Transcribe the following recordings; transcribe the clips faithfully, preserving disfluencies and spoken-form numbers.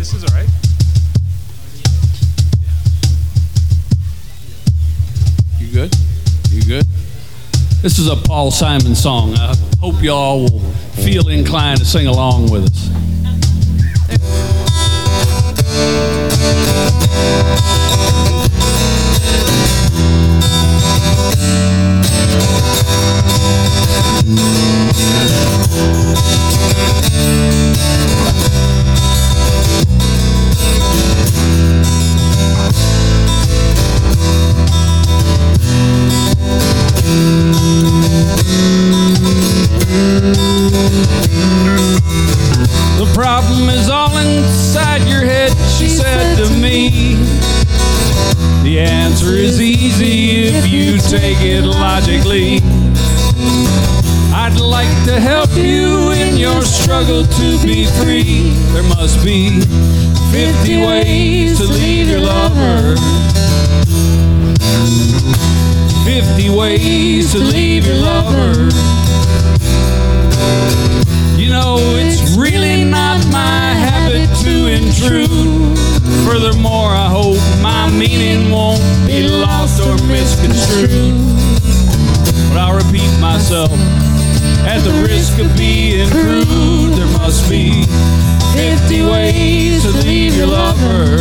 This is all right. You good? You good? This is a Paul Simon song. I hope you all will feel inclined to sing along with us. The problem is all inside your head, she said to me. The answer is easy if you take it logically. I'd like to help you in your struggle to be free. There must be fifty ways to leave your lover. fifty ways to leave your lover. You know, it's really not my habit to intrude. Furthermore, I hope my meaning won't be lost or misconstrued. But I'll repeat myself at the risk of being crude. There must be fifty ways to leave your lover.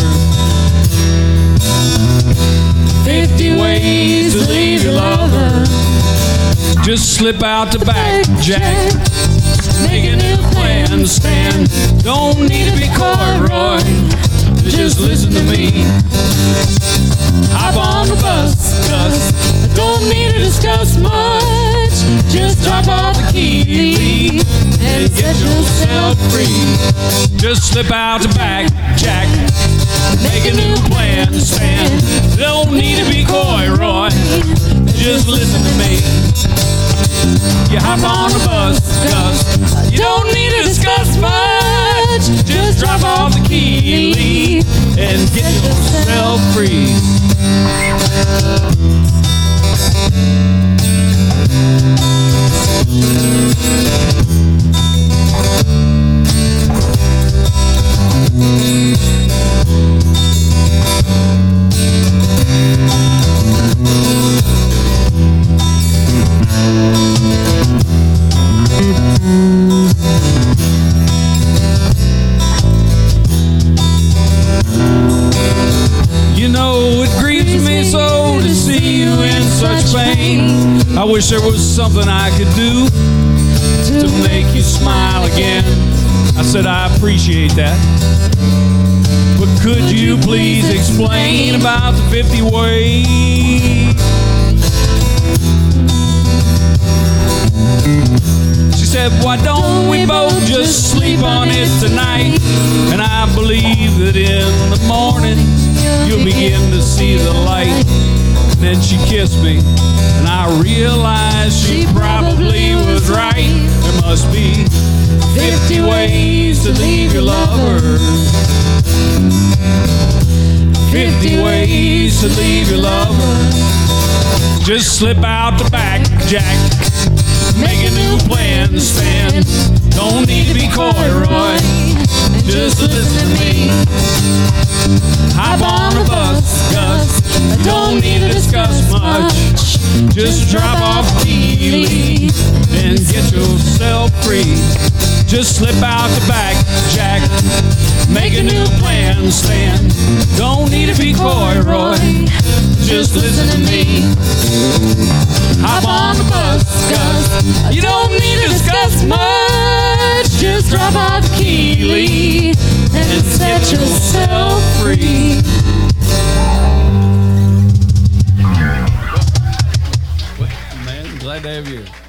fifty ways to leave your lover. Just slip out the back, Jack. Make a new plan, Stan. Don't need to be coy, Roy. Just listen to me. Hop on the bus, Gus. I don't need to discuss much. Just drop off the key and get yourself free. Just slip out the back, Jack. Make a new plan, Stan. Don't need to be coy, Roy. Just listen to me. You hop on the bus, Gus. You don't need to discuss much. Just drop off the key and get yourself free. You know, it grieves me so to see you in such pain. I wish there was something I could do to make you smile again. I said I appreciate that, but could you please explain about the fifty ways? She said, why don't we both just sleep on it tonight? And I believe that in the morning you'll begin to see the light. And then she kissed me, and I realized she probably was right. There must be fifty ways to leave your lover. fifty ways to leave your lover. Just slip out the back, Jack. Make a new plan, Stan. Don't need to be coy, Roy. Just listen to me. Hop on the bus, Gus. I don't need to discuss much. Just drop off the key and get yourself free. Just slip out the back, Jack. Make a new plan, Stan. Don't need to be coy, Roy. Just listen to me. Hop on the bus, Gus. You don't need to discuss much. Just drop off the key and set yourself free. Man, glad to have you.